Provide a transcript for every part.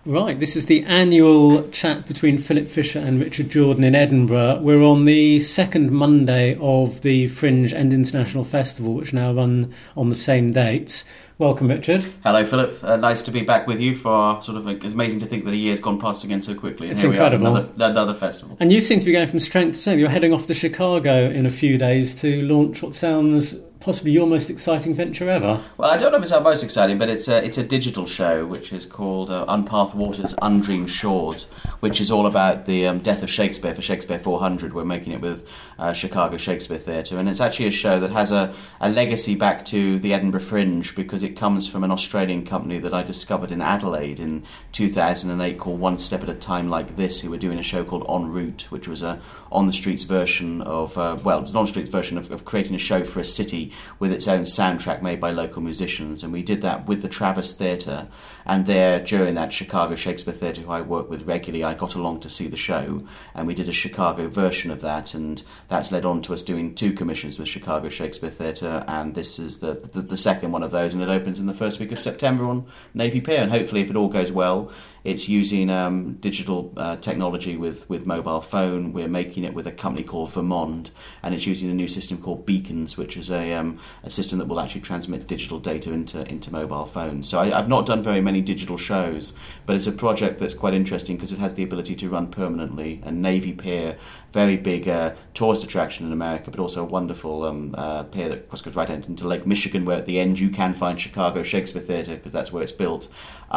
Right, this is the annual chat between Philip Fisher and Richard Jordan in Edinburgh. We're on the second Monday of the Fringe and International Festival, which now run on the same dates. Welcome, Richard. Hello, Philip. Nice to be back with you for it's amazing to think that a year's gone past again so quickly. It's incredible. Another festival. And you seem to be going from strength to strength. You're heading off to Chicago in a few days to launch what sounds possibly your most exciting venture ever. Well, I don't know if it's our most exciting, but it's a digital show which is called Unpathed Waters, Undreamed Shores, which is all about the death of Shakespeare for Shakespeare 400. We're making it with Chicago Shakespeare Theatre, and it's actually a show that has a legacy back to the Edinburgh Fringe, because it comes from an Australian company that I discovered in Adelaide in 2008 called One Step at a Time Like This, who were doing a show called En Route, which was a on-the-streets version of, it was an on-the-streets version of creating a show for a city with its own soundtrack made by local musicians. And we did that with the Travis Theatre, and there during that Chicago Shakespeare Theatre, who I work with regularly, I got along to see the show, and we did a Chicago version of that, and that's led on to us doing 2 commissions with Chicago Shakespeare Theatre, and this is the second one of those, and it opens in the first week of September on Navy Pier, and hopefully, if it all goes well, it's using digital technology with mobile phone. We're making it with a company called Vermond, and it's using a new system called Beacons, which is a system that will actually transmit digital data into mobile phones. So I've not done very many digital shows, but it's a project that's quite interesting because it has the ability to run permanently. And Navy Pier, very big tourist attraction in America, but also a wonderful pier that goes right into Lake Michigan, where at the end you can find Chicago Shakespeare Theatre, because that's where it's built.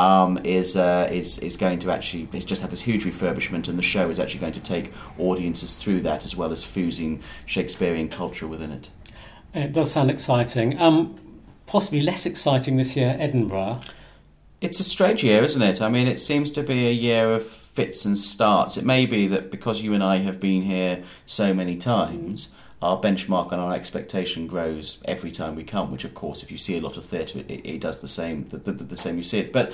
Is going to actually, it's just had this huge refurbishment, and the show is actually going to take audiences through that, as well as fusing Shakespearean culture within it. It does sound exciting. Possibly less exciting this year, Edinburgh. It's a strange year, isn't it? I mean, it seems to be a year of fits and starts. It may be that because you and I have been here so many times, our benchmark and our expectation grows every time we come, which, of course, if you see a lot of theatre, it does the same. The same you see it. But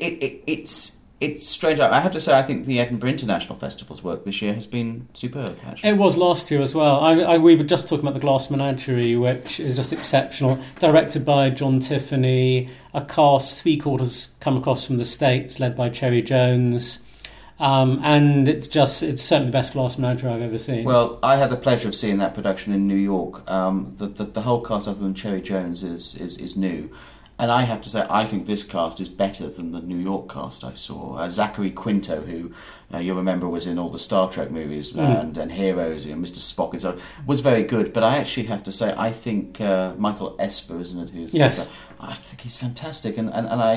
it's strange. I have to say, I think the Edinburgh International Festival's work this year has been superb, actually. It was last year as well. We were just talking about the Glass Menagerie, which is just exceptional. Directed by John Tiffany, a cast 3/4 come across from the States, led by Cherry Jones. And it's certainly the best Glass Menagerie I've ever seen. Well, I had the pleasure of seeing that production in New York. The whole cast, other than Cherry Jones, is new. And I have to say, I think this cast is better than the New York cast I saw. Zachary Quinto, who you'll remember was in all the Star Trek movies and Heroes, Mr. Spock and so on, was very good. But I actually have to say, I think Michael Esper, isn't it? Yes. I think he's fantastic, and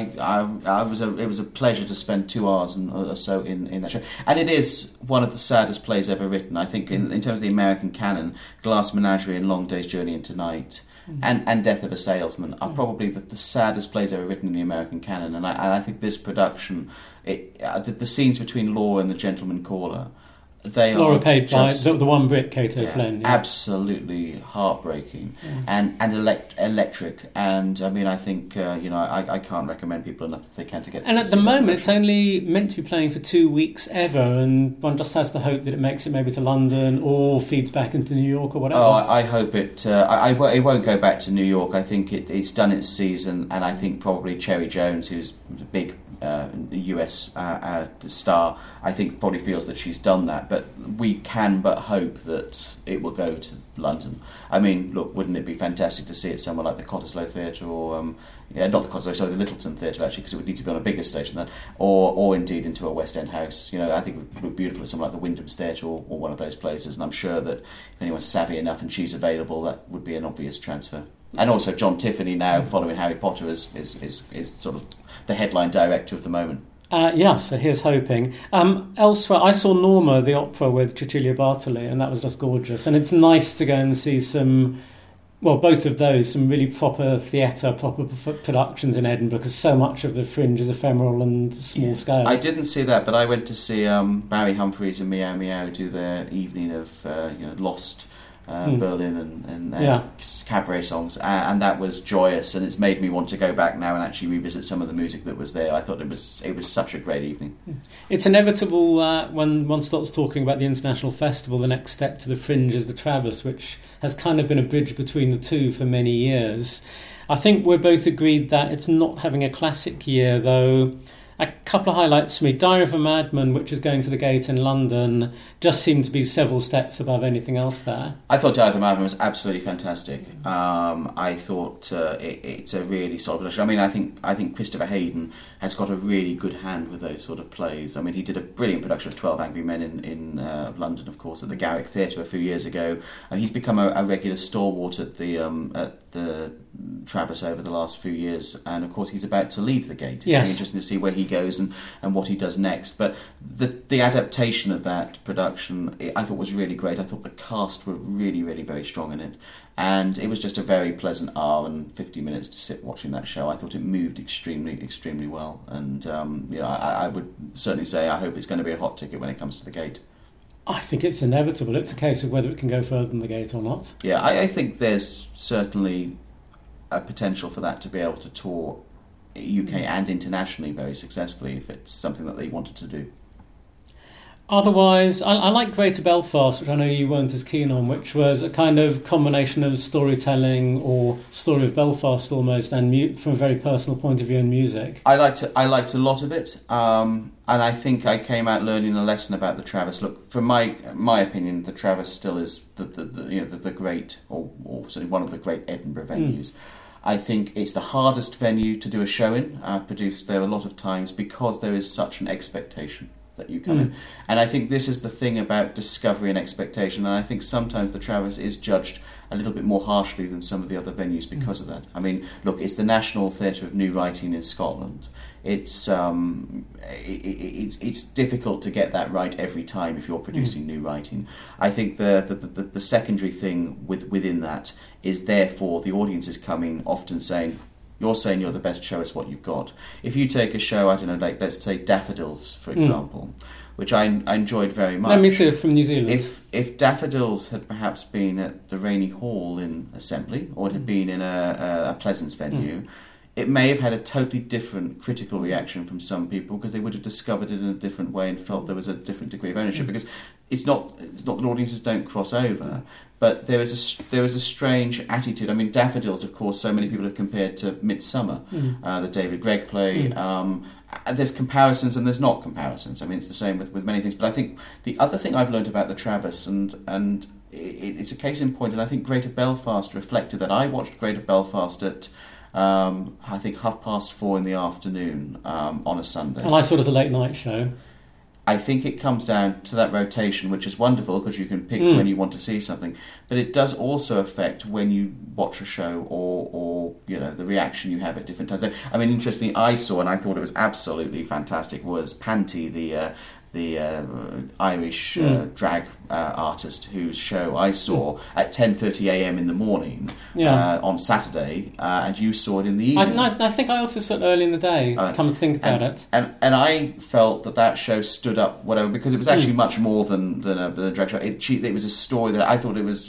it was a pleasure to spend 2 hours or so in that show. And it is one of the saddest plays ever written. I think in terms of the American canon, Glass Menagerie and Long Day's Journey into Night and Death of a Salesman are probably the saddest plays ever written in the American canon. And I think this production, the scenes between Laura and the Gentleman Caller, Laura played by the one Brit, Cato Flynn. Yeah. Absolutely heartbreaking and electric. And I mean, I think I can't recommend people enough if they can to get. And at the moment, it's only meant to be playing for 2 weeks ever, and one just has the hope that it makes it maybe to London or feeds back into New York or whatever. Oh, I hope it. It won't go back to New York. I think it's done its season, and I think probably Cherry Jones, who's a big US star, I think probably feels that she's done that. But we can but hope that it will go to London. I mean, look, wouldn't it be fantastic to see it somewhere like the Cottesloe Theatre or, not the Cottesloe, sorry, the Littleton Theatre, actually, because it would need to be on a bigger stage than that, or indeed into a West End house. I think it would look beautiful at somewhere like the Wyndham's Theatre or one of those places, and I'm sure that if anyone's savvy enough and she's available, that would be an obvious transfer. And also John Tiffany, now following Harry Potter, is sort of the headline director of the moment. So here's hoping. Elsewhere, I saw Norma, the opera with Cecilia Bartoli, and that was just gorgeous. And it's nice to go and see both of those, some really proper theatre, proper productions in Edinburgh, because so much of the Fringe is ephemeral and small scale. I didn't see that, but I went to see Barry Humphries and Meow Meow do their evening of Lost Berlin and cabaret songs, and that was joyous, and it's made me want to go back now and actually revisit some of the music that was there. I thought it was such a great evening. It's inevitable when one starts talking about the International Festival, the next step to the Fringe is the Travis, which has kind of been a bridge between the two for many years. I think we're both agreed that it's not having a classic year, though. A couple of highlights for me. Diary of a Madman, which is going to the Gate in London, just seemed to be several steps above anything else there. I thought Diary of a Madman was absolutely fantastic. I thought it's a really solid production. I mean, I think Christopher Hayden has got a really good hand with those sort of plays. I mean, he did a brilliant production of 12 Angry Men in London, of course, at the Garrick Theatre a few years ago. And he's become a regular stalwart at the Travis over the last few years, and of course he's about to leave the Gate. Yes. It's interesting to see where he goes and what he does next. But the adaptation of that production, I thought was really great. I thought the cast were really, really very strong in it, and it was just a very pleasant hour and 50 minutes to sit watching that show. I thought it moved extremely, extremely well, and I would certainly say I hope it's going to be a hot ticket when it comes to the Gate. I think it's inevitable. It's a case of whether it can go further than the Gate or not. Yeah, I think there's certainly a potential for that to be able to tour UK and internationally very successfully if it's something that they wanted to do. Otherwise, I like Greater Belfast, which I know you weren't as keen on, which was a kind of combination of storytelling or story of Belfast almost, and from a very personal point of view and music. I liked a lot of it, and I think I came out learning a lesson about the Travis. Look, from my opinion, the Travis still is the great, or certainly one of the great Edinburgh venues. I think it's the hardest venue to do a show in. I've produced there a lot of times because there is such an expectation that you come in. And I think this is the thing about discovery and expectation, and I think sometimes the Travis is judged a little bit more harshly than some of the other venues because of that. I mean, look, it's the National Theatre of New Writing in Scotland. It's difficult to get that right every time if you're producing new writing. I think the secondary thing within that is therefore the audience is coming often saying, you're saying you're the best, show us what you've got. If you take a show, I don't know, like let's say Daffodils, for example, which I enjoyed very much. No, me too, from New Zealand. If Daffodils had perhaps been at the Rainy Hall in Assembly, or it had been in a Pleasance venue, it may have had a totally different critical reaction from some people because they would have discovered it in a different way and felt there was a different degree of ownership. Because it's not that audiences don't cross over, but there is a strange attitude. I mean, Daffodils, of course, so many people have compared to Midsummer, the David Gregg play. There's comparisons and there's not comparisons. I mean, it's the same with many things. But I think the other thing I've learned about the Travis, and it's a case in point, and I think Greater Belfast reflected that. I watched Greater Belfast at I think 4:30 in the afternoon on a Sunday. And I saw it as a late night show. I think it comes down to that rotation, which is wonderful because you can pick when you want to see something. But it does also affect when you watch a show or the reaction you have at different times. I mean, interestingly, I saw, and I thought it was absolutely fantastic, was Panty, the Irish drag artist whose show I saw at 10:30 a.m. in the morning on Saturday, and you saw it in the evening. I think I also saw it early in the day, come to think about it. And I felt that show stood up, whatever, because it was actually much more than a drag show. It was a story that I thought it was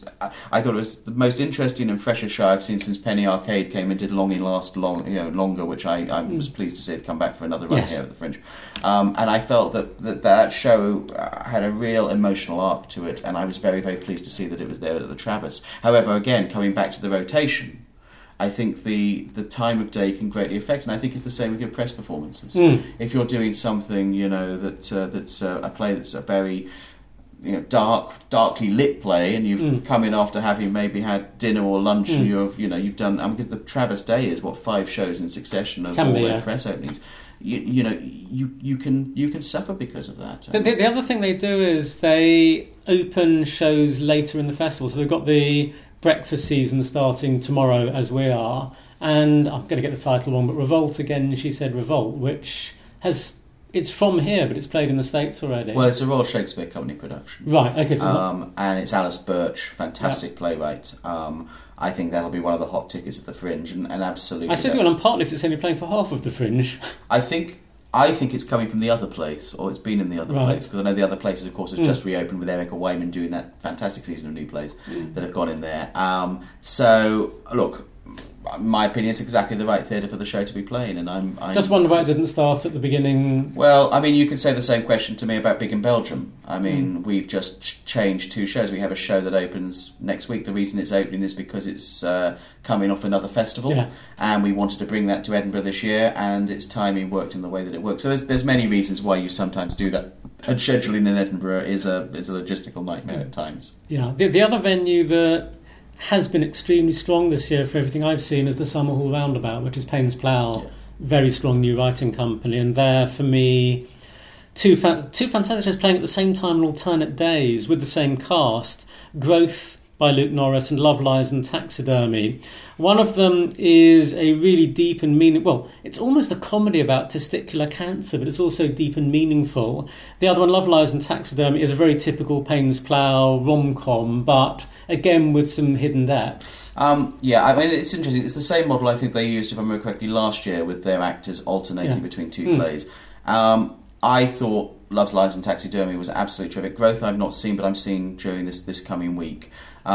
the most interesting and freshest show I've seen since Penny Arcade came and did Longer, which I was pleased to see it come back for another run here at the Fringe. And I felt that show had a real emotional arc to it, and I was very, very pleased to see that it was there at the Travis. However, again, coming back to the rotation, I think the time of day can greatly affect, and I think it's the same with your press performances. If you're doing something, that's a play that's a very darkly lit play, and you've come in after having maybe had dinner or lunch, and you've done, because the Travis Day is 5 shows in succession of their press openings. You can suffer because of that. The other thing they do is they open shows later in the festival. So they've got the breakfast season starting tomorrow, as we are, and I'm going to get the title wrong, but Revolt again. She said Revolt, which it's from here, but it's played in the States already. Well, it's a Royal Shakespeare Company production, right? Okay, so and it's Alice Birch, fantastic playwright. I think that'll be one of the hot tickets at the Fringe, and absolutely. I suppose on partly it's only playing for half of the Fringe. I think it's coming from the other place, or it's been in the other place, because I know the other places, of course, has just reopened with Erica Wayman doing that fantastic season of new plays that have gone in there. So, look, my opinion, it's exactly the right theatre for the show to be playing, and I'm just wonder why it didn't start at the beginning. Well, I mean, you could say the same question to me about Big in Belgium. I mean, we've just changed 2 shows. We have a show that opens next week. The reason it's opening is because it's coming off another festival, and we wanted to bring that to Edinburgh this year, and its timing worked in the way that it worked. So there's many reasons why you sometimes do that. And scheduling in Edinburgh is a logistical nightmare at times. Yeah, the other venue that has been extremely strong this year for everything I've seen is the Summerhall Roundabout, which is Paynes Plough, very strong new writing company, and there for me two fantastic shows playing at the same time on alternate days with the same cast: Growth by Luke Norris and Love, Lies and Taxidermy. One of them is a really deep and well, it's almost a comedy about testicular cancer, but it's also deep and meaningful. The other one, Love, Lies and Taxidermy, is a very typical Paynes Plough rom-com, but again with some hidden depths. I mean, it's interesting. It's the same model I think they used, if I remember correctly, last year with their actors alternating between 2 plays. I thought Love, Lies and Taxidermy was absolutely terrific. Growth I've not seen, but I'm seeing during this coming week.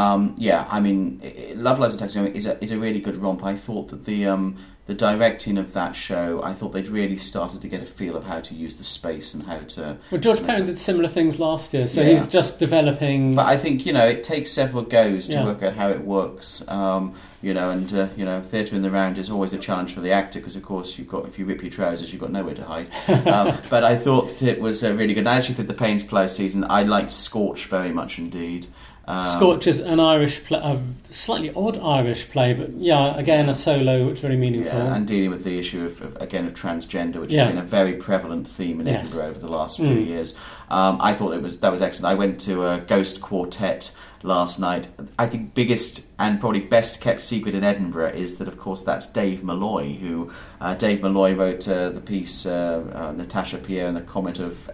I mean, Love, Lies and Taxidermy is a really good romp. I thought that the directing of that show, I thought they'd really started to get a feel of how to use the space and how to... Well, George Perrin did similar things last year, so he's just developing... But I think, it takes several goes to work out how it works, theatre in the round is always a challenge for the actor, because, of course, if you rip your trousers, you've got nowhere to hide. But I thought it was really good. I actually think the Paynes Plough season, I liked Scorch very much indeed. Scorch is an Irish play, a slightly odd Irish play, but again a solo, which is very meaningful. Yeah, and dealing with the issue of transgender, which has been a very prevalent theme in Edinburgh over the last few years. I thought that was excellent. I went to a Ghost Quartet last night. I think biggest and probably best kept secret in Edinburgh is that, of course, that's Dave Malloy, who Dave Malloy wrote the piece Natasha Pierre and the Comet of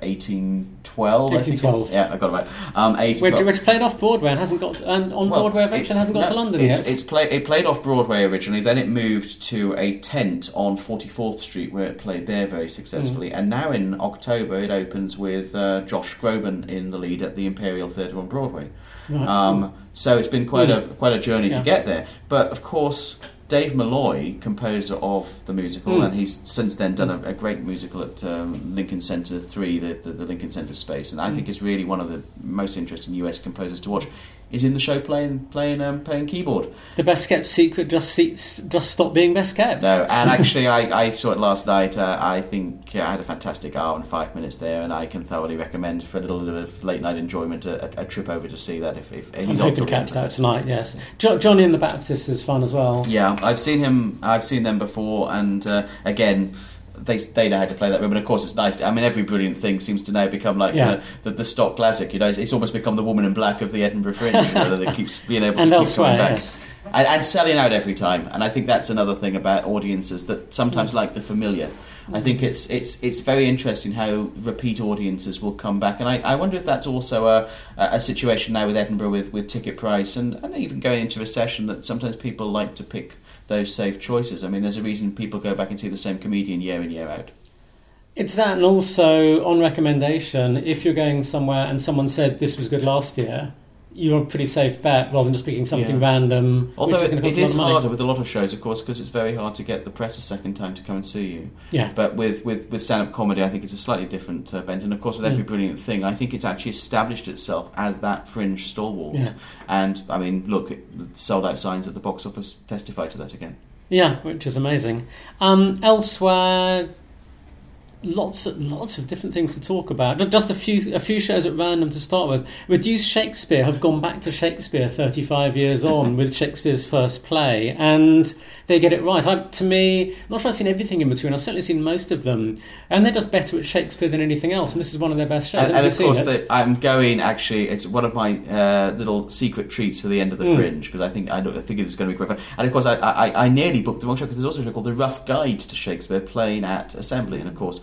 1812. 1812. I got it right. Which played off Broadway and hasn't got Broadway eventually hasn't got to London yet. It played off Broadway originally, then it moved to a tent on 44th Street where it played there very successfully, and now in October it opens with Josh Groban in the lead at the Imperial Theatre on Broadway. Right. So it's been quite a journey to get there. But of course, Dave Malloy, composer of the musical, and he's since then done a great musical at Lincoln Center 3, the Lincoln Center space, and I think is really one of the most interesting US composers to watch. Is in the show playing keyboard. The best kept secret just stopped being best kept. No, and actually I saw it last night. I think I had a fantastic hour and 5 minutes there, and I can thoroughly recommend for a little bit of late night enjoyment a trip over to see that if he's hoping to catch that tonight. Yes, Johnny and the Baptist is fun as well. Yeah, I've seen them before, and again. They know how to play that way, but of course it's nice. Every brilliant thing seems to now become like the stock classic. It's almost become the Woman in Black of the Edinburgh Fringe. That it keeps being able to keep coming back. Yes. And selling out every time. And I think that's another thing about audiences that sometimes like the familiar. I think it's very interesting how repeat audiences will come back, and I wonder if that's also a situation now with Edinburgh with ticket price and even going into recession, that sometimes people like to pick those safe choices. There's a reason people go back and see the same comedian year in, year out. It's that, and also on recommendation, if you're going somewhere and someone said this was good last year, you're a pretty safe bet rather than just picking something random. Although it is harder with a lot of shows, of course, because it's very hard to get the press a second time to come and see you. Yeah. But with stand-up comedy, I think it's a slightly different bent. And of course, with Every Brilliant Thing, I think it's actually established itself as that fringe stalwart. Yeah. And, look, sold-out signs at the box office testify to that again. Yeah, which is amazing. Elsewhere... Lots of different things to talk about. Just a few shows at random to start with. Reduced Shakespeare have gone back to Shakespeare 35 years on with Shakespeare's first play, and they get it right. To me, I'm not sure I've seen everything in between. I've certainly seen most of them, and they're just better at Shakespeare than anything else. And this is one of their best shows. And of course, I'm going. Actually, it's one of my little secret treats for the end of the Fringe, because I think it's going to be great fun. And of course, I nearly booked the wrong show, because there's also a show called The Rough Guide to Shakespeare playing at Assembly, and of course.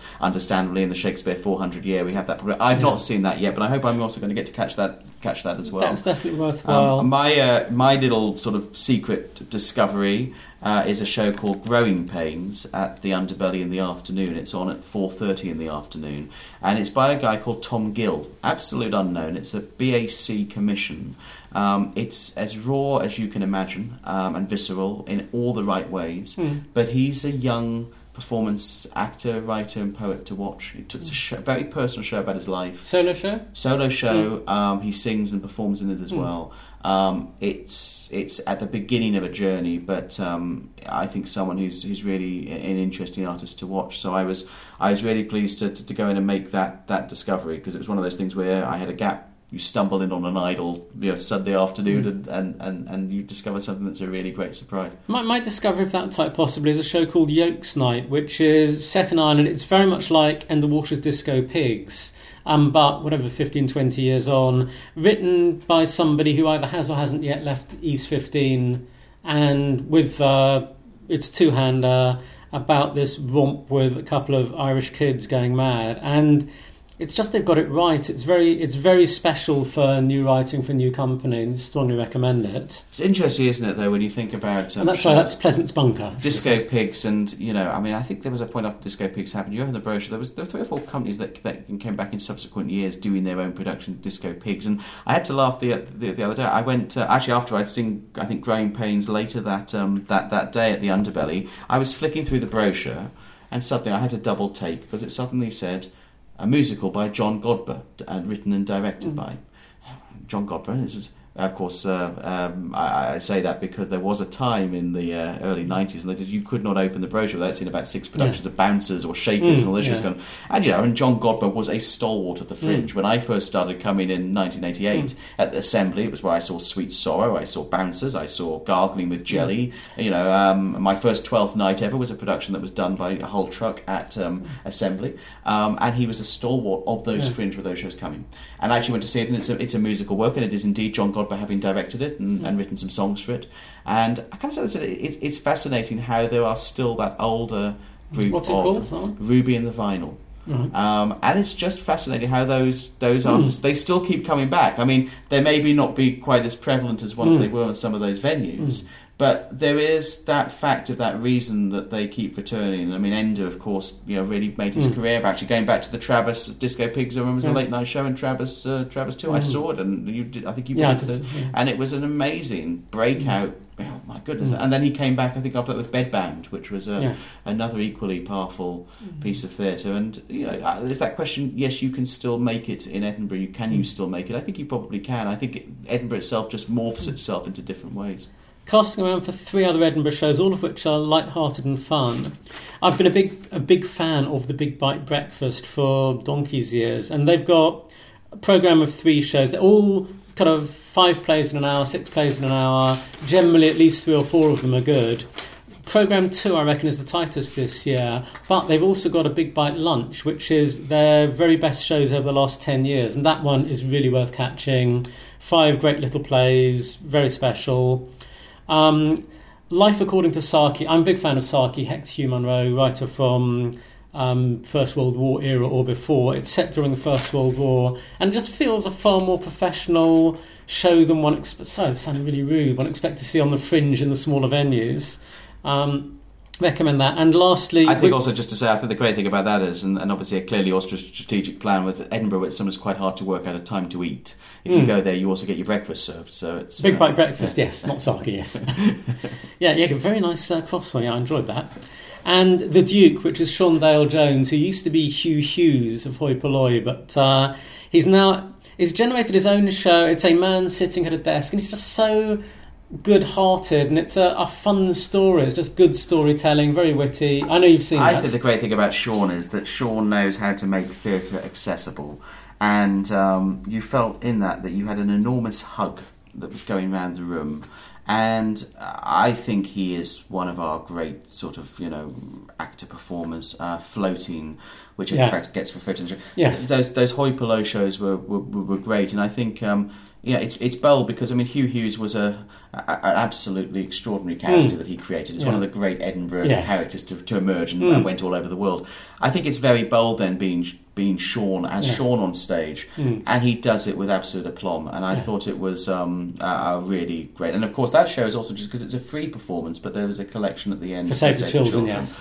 understandably, in the Shakespeare 400 year, we have that. I've not seen that yet, but I hope I'm also going to get to catch that as well. That's definitely worthwhile. My little sort of secret discovery is a show called Growing Pains at the Underbelly in the afternoon. It's on at 4:30 in the afternoon, and it's by a guy called Tom Gill, absolute unknown. It's a BAC commission. It's as raw as you can imagine, and visceral in all the right ways. But he's a young performance actor, writer and poet to watch. It's a very personal show about his life. Solo show? Solo show. He sings and performs in it as well. It's at the beginning of a journey, but I think someone who's really an interesting artist to watch. So I was really pleased to go in and make that discovery, because it was one of those things where I had a gap. You stumble in on an idle Sunday afternoon and you discover something that's a really great surprise. My discovery of that type possibly is a show called Yolks Night, which is set in Ireland. It's very much like And the Water's Disco Pigs, but whatever, 15, 20 years on, written by somebody who either has or hasn't yet left East 15, and with it's a two-hander about this romp with a couple of Irish kids going mad, and it's just they've got it right. It's very special for new writing for new company, and strongly recommend it. It's interesting, isn't it, though, when you think about... and that's Pleasance Bunker. Disco Pigs, and, I think there was a point after Disco Pigs happened, you have in the brochure, there were 3 or 4 companies that came back in subsequent years doing their own production of Disco Pigs, and I had to laugh the other day. I went, actually after I'd seen, I think, Growing Pains later that day at the Underbelly, I was flicking through the brochure, and suddenly I had to double take, because it suddenly said... a musical by John Godber, written and directed by John Godber. This was, of course, I say that because there was a time in the early 90s and you could not open the brochure without seeing about 6 productions of Bouncers or Shakers and all this shit going. And John Godber was a stalwart of the fringe. When I first started coming in 1988 at the Assembly, it was where I saw Sweet Sorrow, I saw Bouncers, I saw Gargling with Jelly. My first 12th Night ever was a production that was done by Hull Truck at Assembly, and he was a stalwart of those fringe with those shows coming. And I actually went to see it, and it's a musical work, and it is indeed John Godber having directed it and written some songs for it. And I kind of say it's fascinating how there are still that older group What's it called? Ruby and the Vinyl. Mm-hmm. And it's just fascinating how those artists, they still keep coming back. I mean, they maybe not be quite as prevalent as once they were in some of those venues, but there is that fact of that reason that they keep returning. I mean, Ender, of course, really made his career by actually going back to the Travis Disco Pigs. I remember it was a late night show in Travis too. I saw it, and you did. I think you went to it, and it was an amazing breakout. Oh my goodness! And then he came back, I think, after that with Bedbound, which was another equally powerful piece of theatre. And there's that question. Yes, you can still make it in Edinburgh. Can you still make it? I think you probably can. I think Edinburgh itself just morphs itself into different ways. Casting around for 3 other Edinburgh shows, all of which are light-hearted and fun. I've been a big fan of the Big Bite Breakfast for donkey's years, and they've got a programme of 3 shows. They're all kind of 5 plays in an hour, 6 plays in an hour. Generally, at least 3 or 4 of them are good. Programme 2, I reckon, is the tightest this year, but they've also got a Big Bite Lunch, which is their very best shows over the last 10 years, and that one is really worth catching. 5 great little plays, very special. Life According to Saki. I'm a big fan of Saki, Hector Hugh Munro, writer from First World War era or before. It's set during the First World War, and it just feels a far more professional show than one sorry, it sounded really rude. One expect to see on the fringe in the smaller venues. Recommend that. And lastly, I think also just to say, I think the great thing about that is, and obviously a clearly also strategic plan with Edinburgh, it's sometimes quite hard to work out a time to eat. If you go there, you also get your breakfast served. So it's Big Bite Breakfast, yes, not Saki, yes. yeah, very nice croissant. Yeah, I enjoyed that. And The Duke, which is Sean Dale Jones, who used to be Hugh Hughes of Hoi Polloi, but he's generated his own show. It's a man sitting at a desk, and he's just so good-hearted, and it's a fun story. It's just good storytelling, very witty. I know you've seen that. I think the great thing about Sean is that Sean knows how to make theatre accessible, and you felt in that you had an enormous hug that was going around the room, and I think he is one of our great sort of actor performers, floating, which in fact gets referred to. Yes, those Hoi Polloi shows were great, and I think Yeah, it's bold because, I mean, Hugh Hughes was an absolutely extraordinary character that he created. It's one of the great Edinburgh characters to emerge and went all over the world. I think it's very bold then being Sean Sean on stage, and he does it with absolute aplomb. And I thought it was really great. And of course, that show is also just because it's a free performance, but there was a collection at the end for Save the Children. Yes.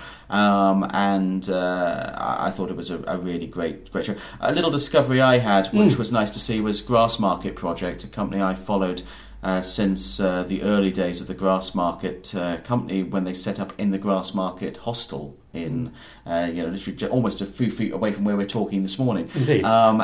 I thought it was a really great show. A little discovery I had, which was nice to see, was Grassmarket Project, a company I followed since the early days of the Grassmarket company, when they set up in the Grassmarket hostel in literally almost a few feet away from where we're talking this morning. Indeed.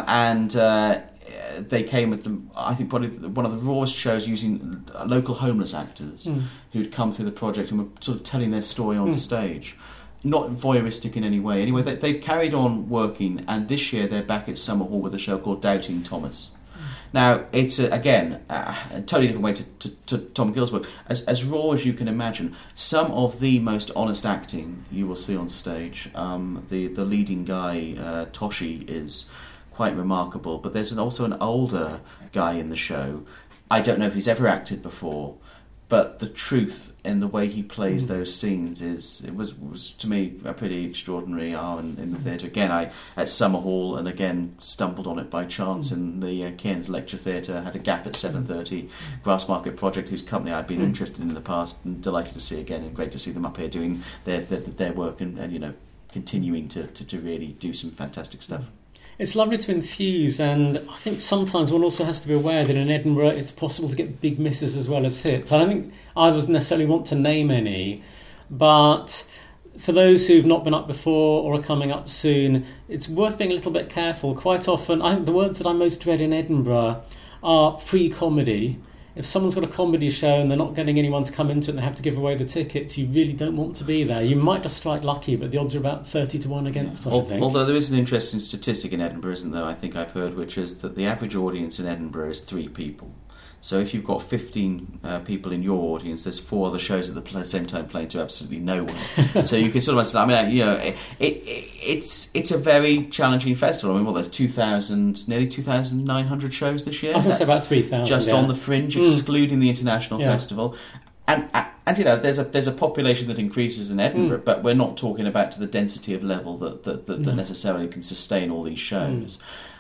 They came with them, I think, probably one of the rawest shows, using local homeless actors who'd come through the project and were sort of telling their story on stage. Not voyeuristic in any way. Anyway, they've carried on working, and this year they're back at Summerhall with a show called Doubting Thomas. Now, it's, again, a totally different way to Tom Gill's work. As raw as you can imagine, some of the most honest acting you will see on stage. The leading guy, Toshi, is quite remarkable, but there's also an older guy in the show. I don't know if he's ever acted before, but the truth in the way he plays those scenes was to me a pretty extraordinary hour in the theatre. Again, I at Summerhall, and again stumbled on it by chance in the Cairns Lecture Theatre. Had a gap at 7:30. Grassmarket Project, whose company I'd been interested in the past, and delighted to see again, and great to see them up here doing their work and continuing to really do some fantastic stuff. It's lovely to infuse, and I think sometimes one also has to be aware that in Edinburgh it's possible to get big misses as well as hits. I don't think either of us necessarily want to name any, but for those who've not been up before or are coming up soon, it's worth being a little bit careful. Quite often, I think the words that I most dread in Edinburgh are free comedy. If someone's got a comedy show and they're not getting anyone to come into it and they have to give away the tickets, you really don't want to be there. You might just strike lucky, but the odds are about 30-1 against us, I think. Although there is an interesting statistic in Edinburgh, isn't there, I think I've heard, which is that the average audience in Edinburgh is 3 people. So if you've got 15 people in your audience, there's 4 other shows at the same time playing to absolutely no one. So you can sort of understand. It's a very challenging festival. I mean, there's nearly 2,900 shows this year. I was going to say about 3,000. Just on the fringe, excluding the international festival. And there's a population that increases in Edinburgh, but we're not talking about to the density of level that necessarily can sustain all these shows.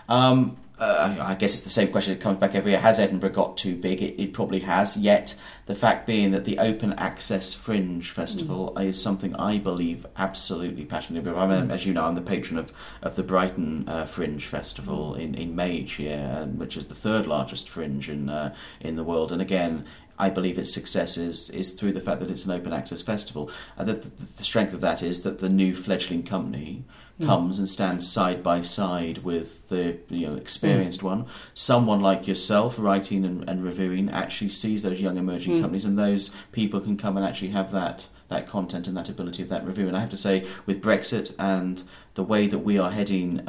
I guess it's the same question that comes back every year. Has Edinburgh got too big? It probably has, yet the fact being that the Open Access Fringe Festival is something I believe absolutely passionately about. I mean, as you know, I'm the patron of the Brighton Fringe Festival in May each year, which is the 3rd largest fringe in the world. And again, I believe its success is through the fact that it's an open access festival. The strength of that is that the new fledgling company comes and stands side by side with the experienced one. Someone like yourself, writing and reviewing, actually sees those young emerging companies, and those people can come and actually have that content and that ability of that review. And I have to say, with Brexit and the way that we are heading,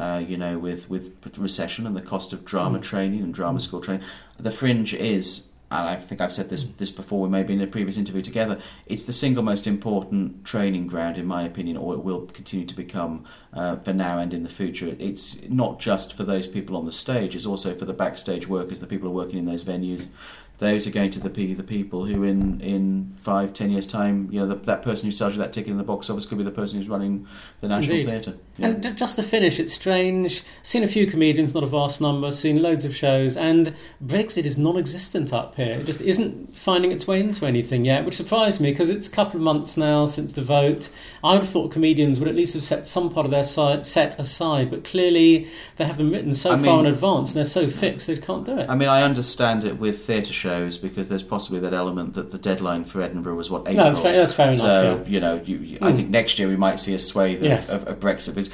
with recession and the cost of drama training and drama school training, the Fringe is, and I think I've said this before, maybe in a previous interview together, it's the single most important training ground, in my opinion, or it will continue to become for now and in the future. It's not just for those people on the stage, it's also for the backstage workers, the people who are working in those venues. Those are going to be the people who in 5-10 years' time, that person who sells you that ticket in the box office could be the person who's running the National Theatre. And just to finish, it's strange. I've seen a few comedians, not a vast number, seen loads of shows, and Brexit is non-existent up here. It just isn't finding its way into anything yet, which surprised me because it's a couple of months now since the vote. I would have thought comedians would at least have set some part of their set aside, but clearly they have them written so far in advance and they're so fixed they can't do it. I mean, I understand it with theatre shows because there's possibly that element that the deadline for Edinburgh was April. No, that's fair enough. So I think next year we might see a swathe of Brexit.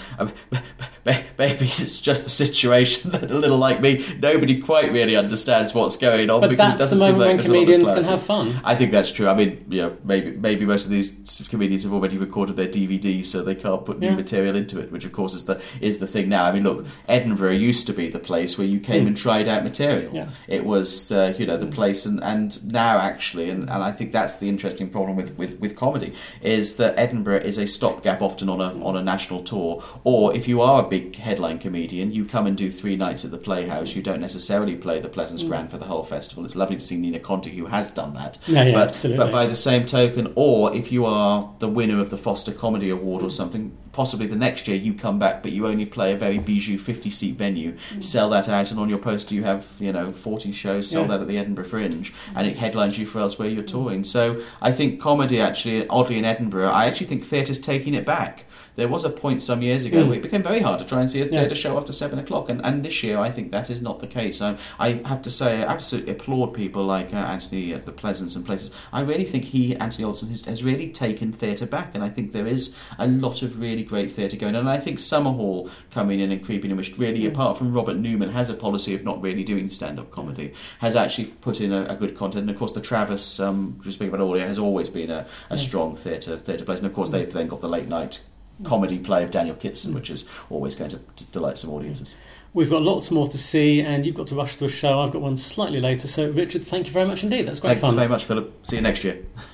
Maybe it's just the situation that, a little like me, nobody quite really understands what's going on. But because that's the moment when comedians can have fun. I think that's true. I mean, maybe most of these comedians have already recorded their DVD, so they can't put new material into it, which of course is the thing now. I mean, look, Edinburgh used to be the place where you came and tried out material. Yeah. It was the place, and now actually, and I think that's the interesting problem with comedy, is that Edinburgh is a stopgap often on a national tour, or if you are a big headline comedian, you come and do 3 nights at the Playhouse, you don't necessarily play the Pleasance Grand for the whole festival. It's lovely to see Nina Conti, who has done that. Yeah, but absolutely. But by the same token, or if you are the winner of the Foster Comedy Award or something, possibly the next year you come back, but you only play a very bijou 50-seat venue, sell that out, and on your poster you have 40 shows sold out at the Edinburgh Fringe, and it headlines you for elsewhere you're touring. So I think comedy actually, oddly in Edinburgh, I actually think theatre's taking it back. There was a point some years ago where it became very hard to try and see a theatre show after 7 o'clock, and this year I think that is not the case. I have to say, I absolutely applaud people like Anthony at the Pleasance and places. I really think Anthony Alderson, has really taken theatre back, and I think there is a lot of really great theatre going on. And I think Summerhall coming in and creeping in, which really, apart from Robert Newman, has a policy of not really doing stand-up comedy, has actually put in a good content. And of course the Travis, which we speak about earlier, has always been a strong theatre place. And of course they've then got the late night comedy play of Daniel Kitson, which is always going to delight some audiences. We've got lots more to see, and you've got to rush to a show. I've got one slightly later. So, Richard, thank you very much indeed. That's great fun. Thanks very much, Philip. See you next year.